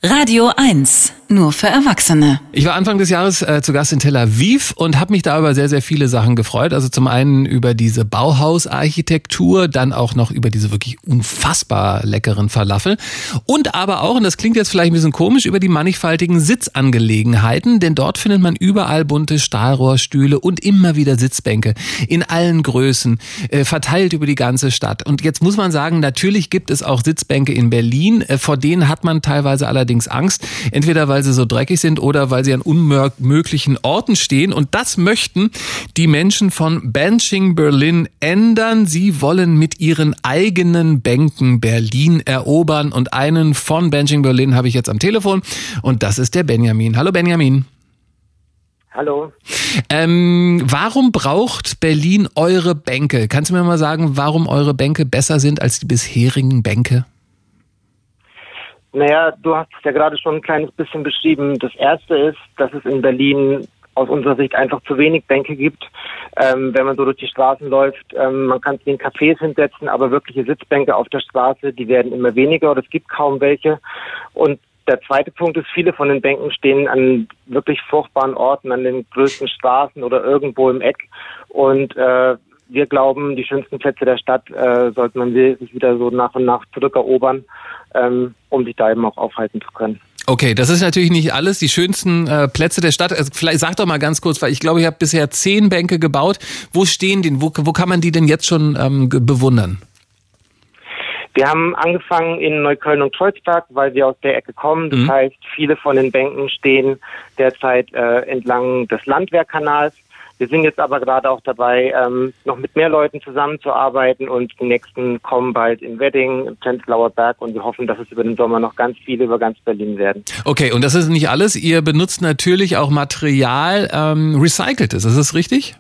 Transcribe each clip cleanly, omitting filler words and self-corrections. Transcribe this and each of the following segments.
Radio 1, nur für Erwachsene. Ich war Anfang des Jahres zu Gast in Tel Aviv und habe mich da über sehr, sehr viele Sachen gefreut. Also zum einen über diese Bauhausarchitektur, dann auch noch über diese wirklich unfassbar leckeren Falafel und aber auch, und das klingt jetzt vielleicht ein bisschen komisch, über die mannigfaltigen Sitzangelegenheiten, denn dort findet man überall bunte Stahlrohrstühle und immer wieder Sitzbänke in allen Größen, verteilt über die ganze Stadt. Und jetzt muss man sagen, natürlich gibt es auch Sitzbänke in Berlin, vor denen hat man teilweise allerdings Angst, entweder weil sie so dreckig sind oder weil sie an unmöglichen Orten stehen. Und das möchten die Menschen von Benching Berlin ändern. Sie wollen mit ihren eigenen Bänken Berlin erobern. Und einen von Benching Berlin habe ich jetzt am Telefon. Und das ist der Benjamin. Hallo Benjamin. Hallo. Warum braucht Berlin eure Bänke? Kannst du mir mal sagen, warum eure Bänke besser sind als die bisherigen Bänke? Naja, du hast es ja gerade schon ein kleines bisschen beschrieben. Das Erste ist, dass es in Berlin aus unserer Sicht einfach zu wenig Bänke gibt. Wenn man so durch die Straßen läuft, man kann sich in Cafés hinsetzen, aber wirkliche Sitzbänke auf der Straße, die werden immer weniger oder es gibt kaum welche. Und der zweite Punkt ist, viele von den Bänken stehen an wirklich furchtbaren Orten, an den größten Straßen oder irgendwo im Eck. Und wir glauben, die schönsten Plätze der Stadt sollte man sich wieder so nach und nach zurückerobern, um sich da eben auch aufhalten zu können. Okay, das ist natürlich nicht alles, die schönsten Plätze der Stadt. Also vielleicht sag doch mal ganz kurz, weil ich glaube, ich habe bisher 10 Bänke gebaut. Wo stehen die? Wo kann man die denn jetzt schon bewundern? Wir haben angefangen in Neukölln und Kreuzberg, weil wir aus der Ecke kommen. Das heißt, viele von den Bänken stehen derzeit entlang des Landwehrkanals. Wir sind jetzt aber gerade auch dabei, noch mit mehr Leuten zusammenzuarbeiten und die nächsten kommen bald in Wedding, im Prenzlauer Berg und wir hoffen, dass es über den Sommer noch ganz viele über ganz Berlin werden. Okay, und das ist nicht alles. Ihr benutzt natürlich auch Material, recyceltes, ist das richtig?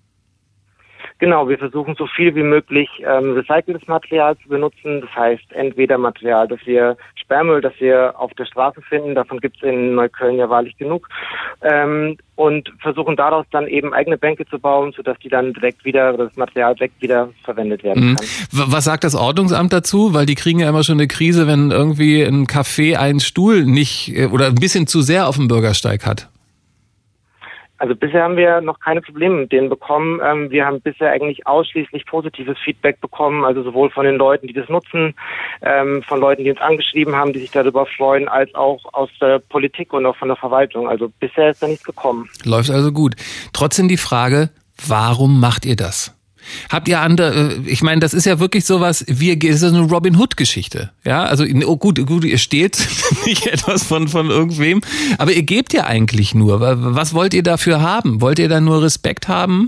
Genau, wir versuchen so viel wie möglich recyceltes Material zu benutzen. Das heißt, entweder Material, Sperrmüll, das wir auf der Straße finden, davon gibt es in Neukölln ja wahrlich genug, und versuchen daraus dann eben eigene Bänke zu bauen, sodass die dann das Material direkt wieder verwendet werden kann. Was sagt das Ordnungsamt dazu? Weil die kriegen ja immer schon eine Krise, wenn irgendwie ein Café einen Stuhl nicht oder ein bisschen zu sehr auf dem Bürgersteig hat. Also bisher haben wir noch keine Probleme mit denen bekommen. Wir haben bisher eigentlich ausschließlich positives Feedback bekommen, also sowohl von den Leuten, die das nutzen, von Leuten, die uns angeschrieben haben, die sich darüber freuen, als auch aus der Politik und auch von der Verwaltung. Also bisher ist da nichts gekommen. Läuft also gut. Trotzdem die Frage, warum macht ihr das? Habt ihr andere, ich meine, das ist ja wirklich sowas, das ist eine Robin Hood-Geschichte. Ja, also gut, ihr stehlt nicht etwas von irgendwem, aber ihr gebt ja eigentlich nur. Was wollt ihr dafür haben? Wollt ihr da nur Respekt haben?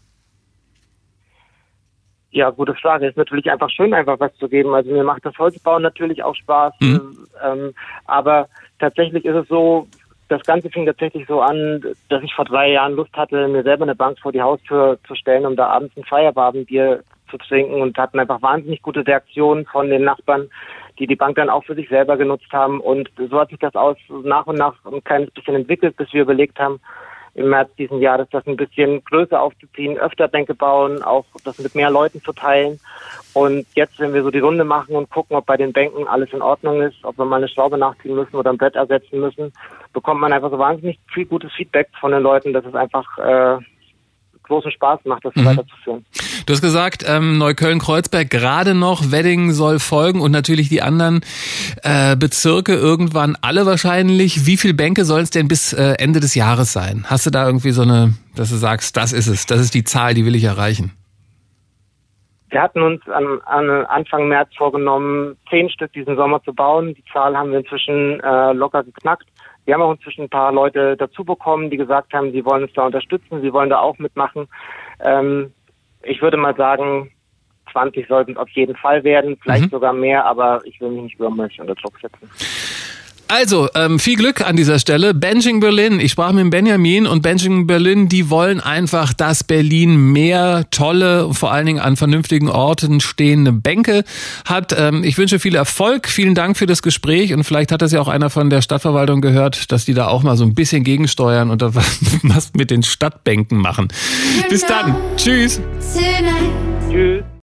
Ja, gute Frage. Ist natürlich einfach schön, einfach was zu geben. Also mir macht das Holzbauen natürlich auch Spaß, aber tatsächlich ist es so, das Ganze fing tatsächlich so an, dass ich vor 3 Jahren Lust hatte, mir selber eine Bank vor die Haustür zu stellen, um da abends ein Feierabendbier zu trinken und hatten einfach wahnsinnig gute Reaktionen von den Nachbarn, die Bank dann auch für sich selber genutzt haben. Und so hat sich das nach und nach ein kleines bisschen entwickelt, bis wir überlegt haben, im März diesen Jahres das ein bisschen größer aufzuziehen, öfter Bänke bauen, auch das mit mehr Leuten zu teilen. Und jetzt, wenn wir so die Runde machen und gucken, ob bei den Bänken alles in Ordnung ist, ob wir mal eine Schraube nachziehen müssen oder ein Brett ersetzen müssen, bekommt man einfach so wahnsinnig viel gutes Feedback von den Leuten, dass es einfach großen Spaß macht, das weiterzuführen. Du hast gesagt, Neukölln-Kreuzberg gerade noch, Wedding soll folgen und natürlich die anderen Bezirke irgendwann alle wahrscheinlich. Wie viele Bänke sollen es denn bis Ende des Jahres sein? Hast du da irgendwie so dass du sagst, das ist es, das ist die Zahl, die will ich erreichen? Wir hatten uns an Anfang März vorgenommen, 10 Stück diesen Sommer zu bauen. Die Zahl haben wir inzwischen locker geknackt. Wir haben auch inzwischen ein paar Leute dazu bekommen, die gesagt haben, sie wollen uns da unterstützen, sie wollen da auch mitmachen. Ich würde mal sagen, 20 sollten es auf jeden Fall werden, vielleicht sogar mehr, aber ich will mich nicht übermäßig unter Druck setzen. Also, viel Glück an dieser Stelle. Benching Berlin, ich sprach mit Benjamin und Benching Berlin, die wollen einfach, dass Berlin mehr tolle, vor allen Dingen an vernünftigen Orten stehende Bänke hat. Ich wünsche viel Erfolg, vielen Dank für das Gespräch und vielleicht hat das ja auch einer von der Stadtverwaltung gehört, dass die da auch mal so ein bisschen gegensteuern und da was mit den Stadtbänken machen. Bis dann, tschüss. Tschüss.